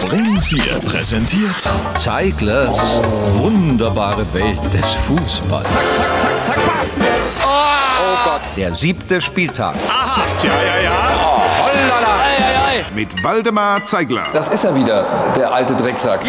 Bremen 4 präsentiert Zeiglers wunderbare Welt des Fußballs. Zack, zack, zack, zack, paff. Oh Gott. Der 7. Spieltag. Aha. Ja. Oh, hollala. Mit Waldemar Zeigler. Das ist er wieder, der alte Drecksack. Ja!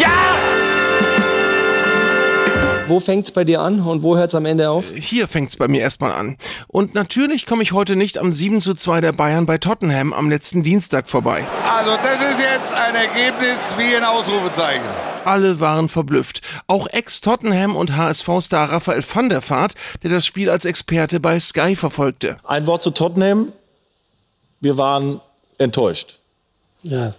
Wo fängt's bei dir an und wo hört's am Ende auf? Hier fängt's bei mir erstmal an. Und natürlich komme ich heute nicht am 7:2 der Bayern bei Tottenham am letzten Dienstag vorbei. Also das ist jetzt ein Ergebnis wie ein Ausrufezeichen. Alle waren verblüfft. Auch Ex-Tottenham- und HSV-Star Raphael van der Vaart, der das Spiel als Experte bei Sky verfolgte. Ein Wort zu Tottenham. Wir waren enttäuscht. Ja,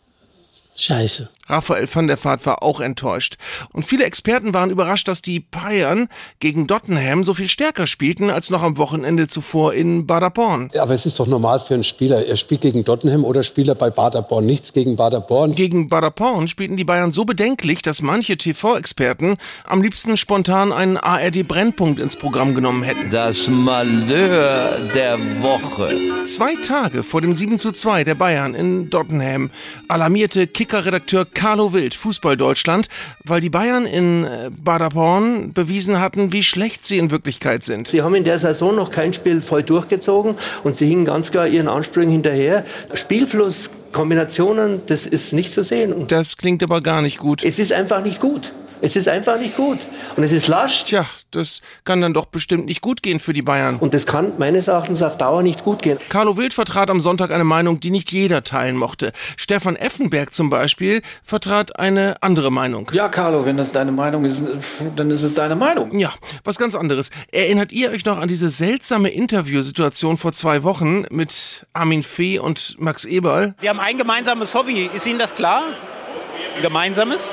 scheiße. Raphael van der Vaart war auch enttäuscht. Und viele Experten waren überrascht, dass die Bayern gegen Tottenham so viel stärker spielten als noch am Wochenende zuvor in Paderborn. Ja, aber es ist doch normal für einen Spieler. Er spielt gegen Tottenham oder spielt er bei Paderborn. Nichts gegen Paderborn. Gegen Paderborn spielten die Bayern so bedenklich, dass manche TV-Experten am liebsten spontan einen ARD-Brennpunkt ins Programm genommen hätten. Das Malheur der Woche. 2 Tage vor dem 7:2 der Bayern in Tottenham alarmierte Kicker-Redakteur Carlo Wild, Fußball Deutschland, weil die Bayern in Paderborn bewiesen hatten, wie schlecht sie in Wirklichkeit sind. Sie haben in der Saison noch kein Spiel voll durchgezogen und sie hingen ganz klar ihren Ansprüchen hinterher. Spielfluss, Kombinationen, das ist nicht zu sehen. Das klingt aber gar nicht gut. Es ist einfach nicht gut. Es ist einfach nicht gut. Und es ist lasch. Tja, das kann dann doch bestimmt nicht gut gehen für die Bayern. Und das kann meines Erachtens auf Dauer nicht gut gehen. Carlo Wild vertrat am Sonntag eine Meinung, die nicht jeder teilen mochte. Stefan Effenberg zum Beispiel vertrat eine andere Meinung. Ja, Carlo, wenn das deine Meinung ist, dann ist es deine Meinung. Ja, was ganz anderes. Erinnert ihr euch noch an diese seltsame Interviewsituation vor 2 Wochen mit Armin Fee und Max Eberl? Sie haben ein gemeinsames Hobby. Ist Ihnen das klar? Ein gemeinsames?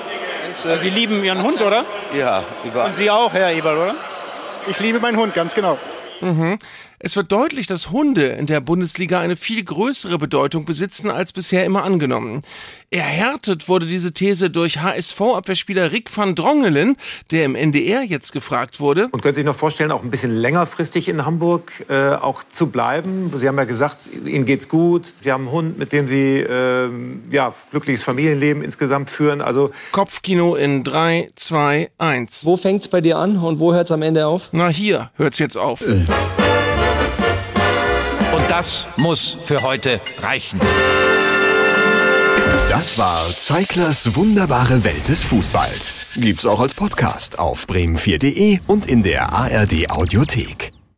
Sie lieben Ihren Hund, oder? Ja, überall. Und Sie auch, Herr Eberl, oder? Ich liebe meinen Hund, ganz genau. Es wird deutlich, dass Hunde in der Bundesliga eine viel größere Bedeutung besitzen als bisher immer angenommen. Erhärtet wurde diese These durch HSV-Abwehrspieler Rick van Drongelen, der im NDR jetzt gefragt wurde. Und können Sie sich noch vorstellen, auch ein bisschen längerfristig in Hamburg auch zu bleiben? Sie haben ja gesagt, Ihnen geht's gut. Sie haben einen Hund, mit dem Sie glückliches Familienleben insgesamt führen. Also Kopfkino in 3, 2, 1. Wo fängt's bei dir an und wo hört's am Ende auf? Na, hier hört's jetzt auf. Und das muss für heute reichen. Das war Zeiglers wunderbare Welt des Fußballs. Gibt's auch als Podcast auf bremen4.de und in der ARD Audiothek.